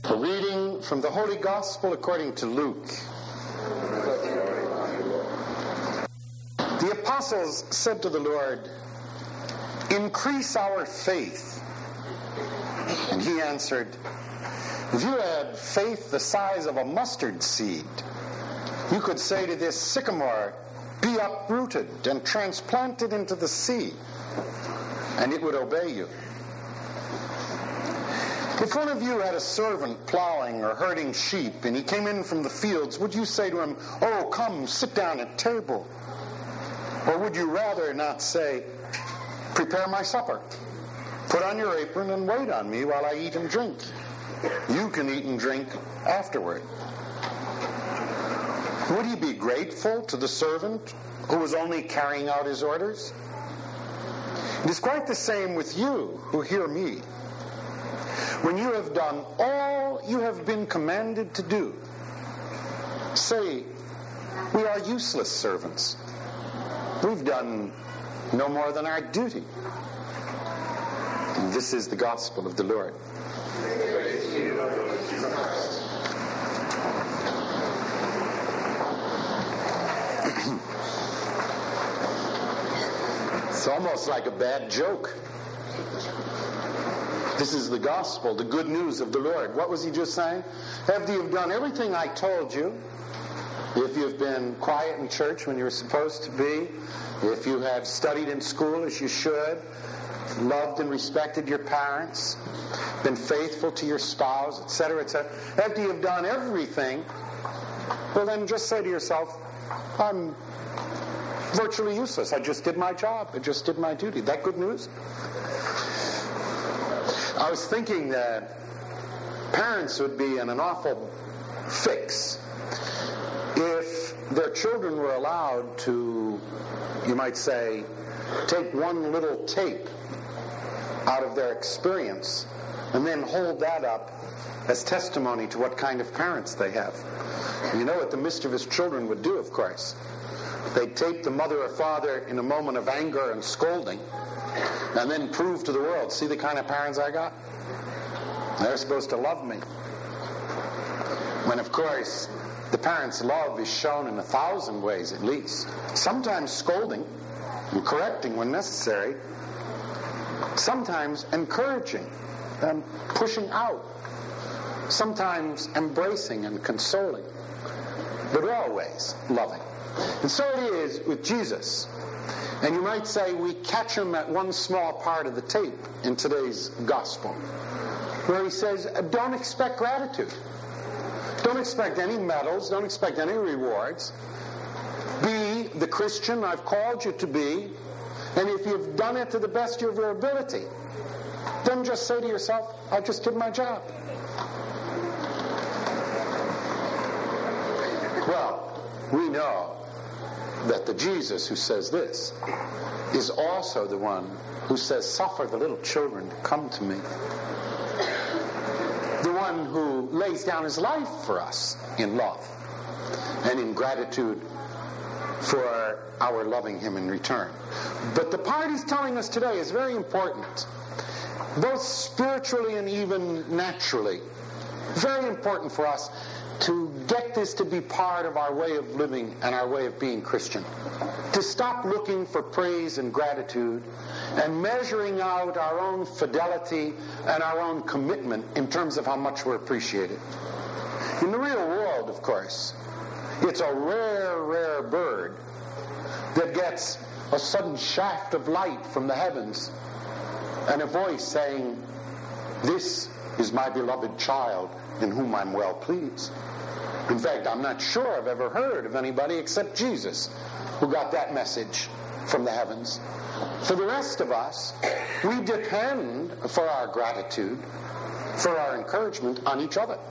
A reading from the Holy Gospel according to Luke. The apostles said to the Lord, "Increase our faith." And he answered, "If you had faith the size of a mustard seed, you could say to this sycamore, 'Be uprooted and transplanted into the sea,' and it would obey you. If one of you had a servant plowing or herding sheep, and he came in from the fields, would you say to him, 'Oh, come, sit down at table'? Or would you rather not say, 'Prepare my supper, put on your apron and wait on me while I eat and drink'? You can eat and drink afterward." Would he be grateful to the servant who was only carrying out his orders? It is quite the same with you who hear me. When you have done all you have been commanded to do, say, "We are useless servants. We've done no more than our duty." And this is the gospel of the Lord. Praise you, Lord Jesus Christ. It's almost like a bad joke. This is the gospel, the good news of the Lord. What was he just saying? After you've done everything I told you, if you've been quiet in church when you were supposed to be, if you have studied in school as you should, loved and respected your parents, been faithful to your spouse, etc., etc., after you've done everything, well then just say to yourself, "I'm virtually useless. I just did my job. I just did my duty." That good news? I was thinking that parents would be in an awful fix if their children were allowed to, you might say, take one little tape out of their experience and then hold that up as testimony to what kind of parents they have. You know what the mischievous children would do, of course. They'd tape the mother or father in a moment of anger and scolding and then prove to the world, "See the kind of parents I got? They're supposed to love me." When, of course, the parents' love is shown in 1,000 ways at least. Sometimes scolding and correcting when necessary. Sometimes encouraging and pushing out. Sometimes embracing and consoling. But always loving. And so it is with Jesus. And you might say we catch him at one small part of the tape in today's gospel, where he says, don't expect gratitude. Don't expect any medals. Don't expect any rewards. Be the Christian I've called you to be. And if you've done it to the best of your ability, then just say to yourself, "I just did my job." Well, we know that the Jesus who says this is also the one who says, "Suffer the little children to come to me." The one who lays down his life for us in love and in gratitude for our loving him in return. But the part he's telling us today is very important, both spiritually and even naturally. Very important for us to get this to be part of our way of living and our way of being Christian. To stop looking for praise and gratitude and measuring out our own fidelity and our own commitment in terms of how much we're appreciated. In the real world, of course, it's a rare, rare bird that gets a sudden shaft of light from the heavens and a voice saying, "This is my beloved child in whom I'm well pleased." In fact, I'm not sure I've ever heard of anybody except Jesus who got that message from the heavens. For the rest of us, we depend for our gratitude, for our encouragement on each other.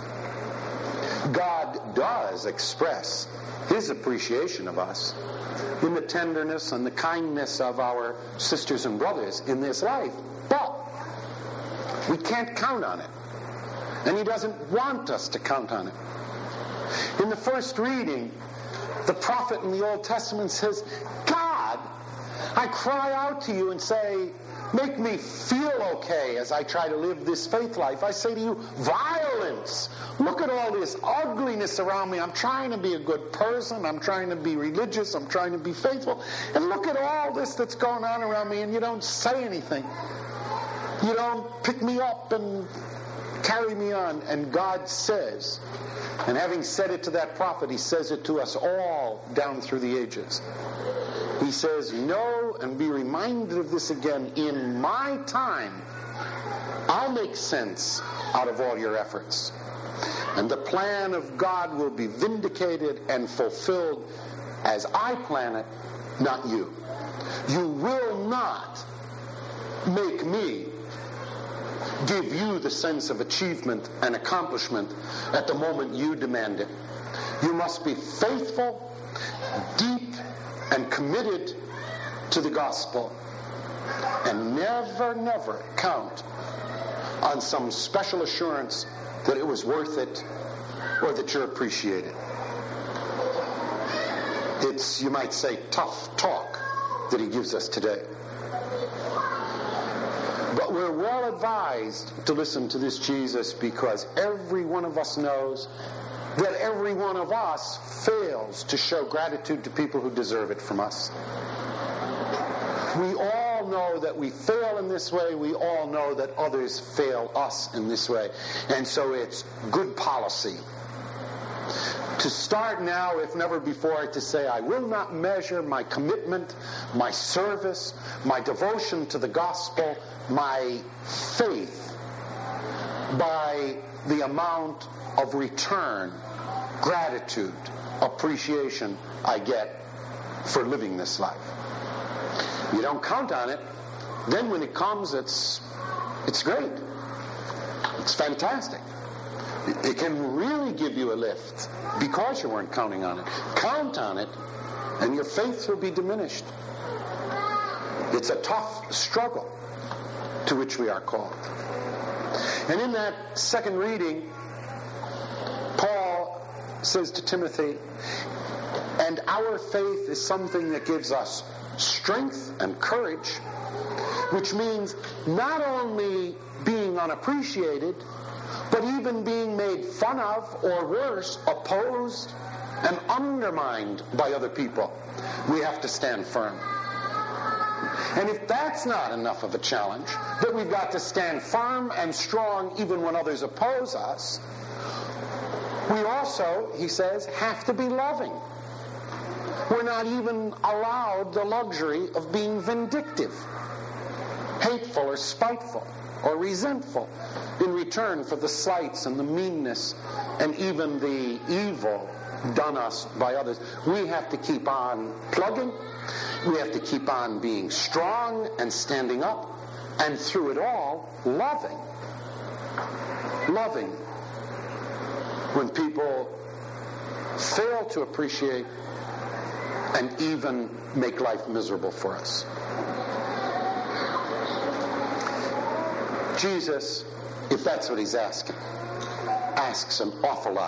God does express his appreciation of us in the tenderness and the kindness of our sisters and brothers in this life. But we can't count on it. And he doesn't want us to count on it. In the first reading, the prophet in the Old Testament says, "God, I cry out to you and say, make me feel okay as I try to live this faith life. I say to you, violence. Look at all this ugliness around me. I'm trying to be a good person. I'm trying to be religious. I'm trying to be faithful. And look at all this that's going on around me, and you don't say anything. You don't pick me up and carry me on. And God says, and having said it to that prophet, he says it to us all down through the ages. He says, know and be reminded of this again. In my time, I'll make sense out of all your efforts. And the plan of God will be vindicated and fulfilled as I plan it, not you. You will not make me give you the sense of achievement and accomplishment at the moment you demand it. You must be faithful, deep, and committed to the gospel, and never count on some special assurance that it was worth it or that you're appreciated. It's, you might say, tough talk that he gives us today. But we're well advised to listen to this Jesus, because every one of us knows that every one of us fails to show gratitude to people who deserve it from us. We all know that we fail in this way. We all know that others fail us in this way. And so it's good policy to start now, if never before, to say, I will not measure my commitment, my service, my devotion to the gospel, my faith by the amount of return, gratitude, appreciation I get for living this life. You don't count on it, then when it comes, it's great. It's fantastic. It can really give you a lift because you weren't counting on it. Count on it, and your faith will be diminished. It's a tough struggle to which we are called. And in that second reading, Paul says to Timothy, and our faith is something that gives us strength and courage, which means not only being unappreciated, but even being made fun of, or worse, opposed and undermined by other people. We have to stand firm. And if that's not enough of a challenge, that we've got to stand firm and strong even when others oppose us, we also, he says, have to be loving. We're not even allowed the luxury of being vindictive, hateful or spiteful or resentful in return for the slights and the meanness and even the evil done us by others. We have to keep on plugging. We have to keep on being strong and standing up, and through it all, loving. Loving when people fail to appreciate and even make life miserable for us. Jesus, if that's what he's asking, asks an awful lot.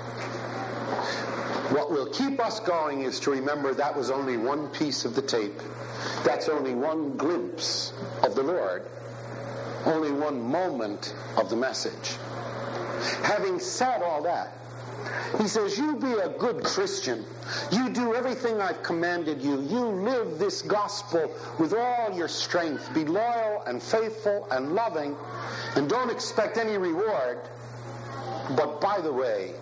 What will keep us going is to remember that was only one piece of the tape. That's only one glimpse of the Lord. Only one moment of the message. Having said all that, he says, you be a good Christian. You do everything I've commanded you. You live this gospel with all your strength. Be loyal and faithful and loving, and don't expect any reward. But by the way,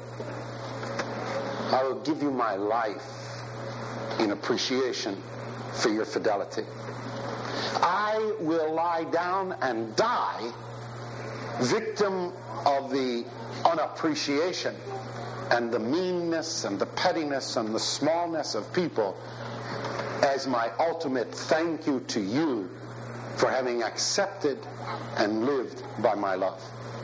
I will give you my life in appreciation for your fidelity. I will lie down and die victim of the unappreciation and the meanness and the pettiness and the smallness of people as my ultimate thank you to you for having accepted and lived by my love.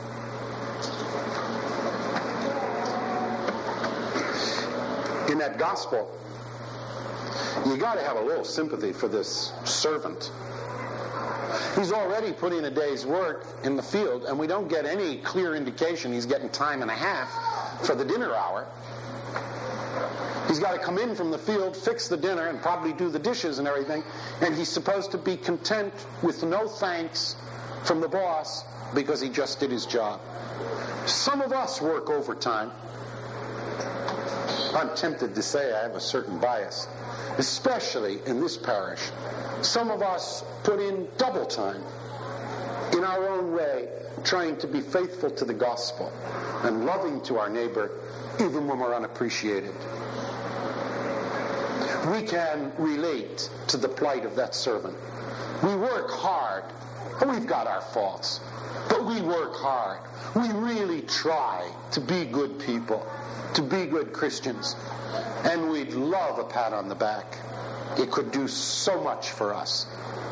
In that gospel, you got to have a little sympathy for this servant. He's already put in a day's work in the field, and we don't get any clear indication he's getting time and a half for the dinner hour. He's got to come in from the field, fix the dinner, and probably do the dishes and everything. And he's supposed to be content with no thanks from the boss because he just did his job. Some of us work overtime. I'm tempted to say I have a certain bias, especially in this parish. Some of us put in double time in our own way, trying to be faithful to the gospel and loving to our neighbor, even when we're unappreciated. We can relate to the plight of that servant. We work hard. We've got our faults, but we work hard. We really try to be good people, to be good Christians, and we'd love a pat on the back. It could do so much for us.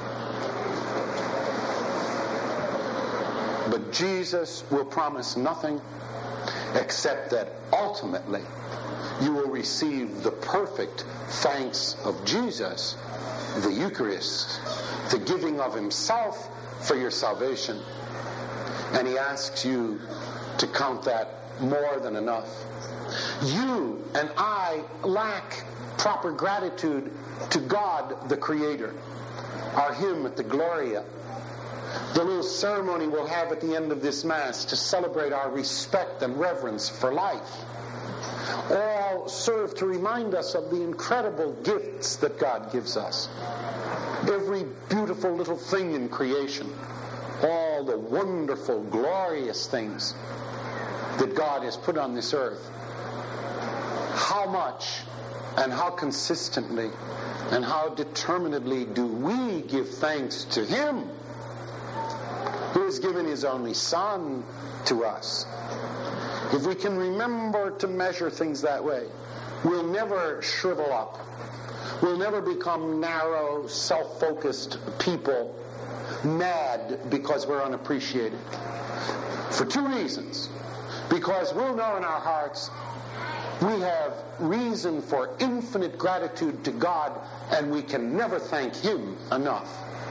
But Jesus will promise nothing except that ultimately you will receive the perfect thanks of Jesus, the Eucharist, the giving of himself for your salvation. And he asks you to count that more than enough. You and I lack proper gratitude to God the Creator. Our hymn at the Gloria, the little ceremony we'll have at the end of this Mass to celebrate our respect and reverence for life, all serve to remind us of the incredible gifts that God gives us. Every beautiful little thing in creation, all the wonderful, glorious things that God has put on this earth. How much and how consistently and how determinedly do we give thanks to him who has given his only Son to us? If we can remember to measure things that way, we'll never shrivel up. We'll never become narrow, self-focused people, mad because we're unappreciated. For two reasons. Because we'll know in our hearts we have reason for infinite gratitude to God, and we can never thank him enough.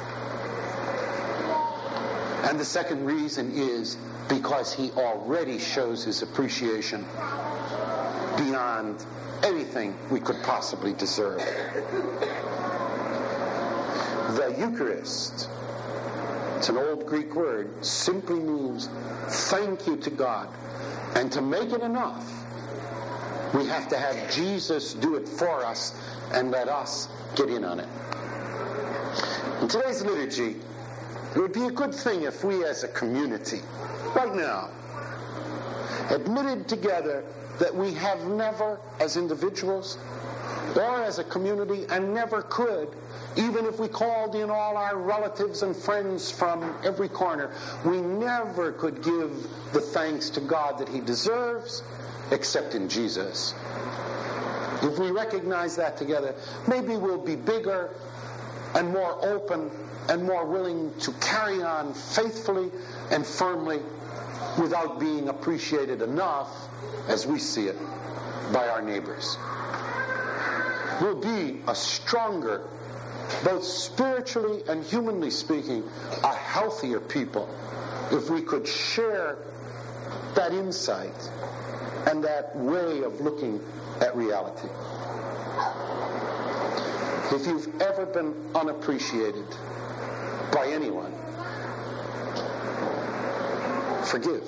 And the second reason is because he already shows his appreciation beyond anything we could possibly deserve. The Eucharist, it's an old Greek word, simply means thank you to God. And to make it enough, we have to have Jesus do it for us and let us get in on it. In today's liturgy, it would be a good thing if we as a community, right now, admitted together that we have never, as individuals or as a community, and never could, even if we called in all our relatives and friends from every corner, we never could give the thanks to God that he deserves except in Jesus. If we recognize that together, maybe we'll be bigger and more open and more willing to carry on faithfully and firmly without being appreciated enough, as we see it, by our neighbors. We'll be a stronger, both spiritually and humanly speaking, a healthier people if we could share that insight and that way of looking at reality. If you've ever been unappreciated by anyone, forgive.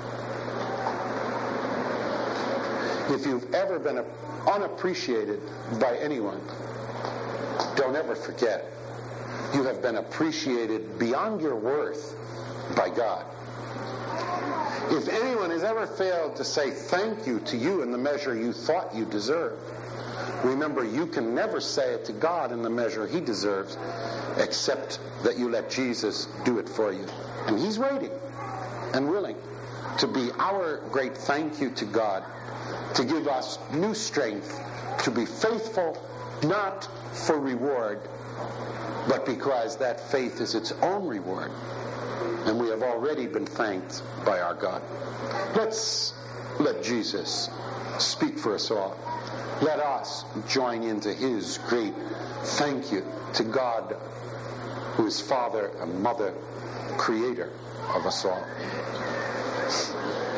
If you've ever been unappreciated by anyone, don't ever forget. You have been appreciated beyond your worth by God. If anyone has ever failed to say thank you to you in the measure you thought you deserved, remember you can never say it to God in the measure he deserves, except that you let Jesus do it for you. And he's waiting and willing to be our great thank you to God, to give us new strength to be faithful, not for reward, but because that faith is its own reward. And we have already been thanked by our God. Let's let Jesus speak for us all. Let us join into his great thank you to God, who is Father and Mother, Creator of us all.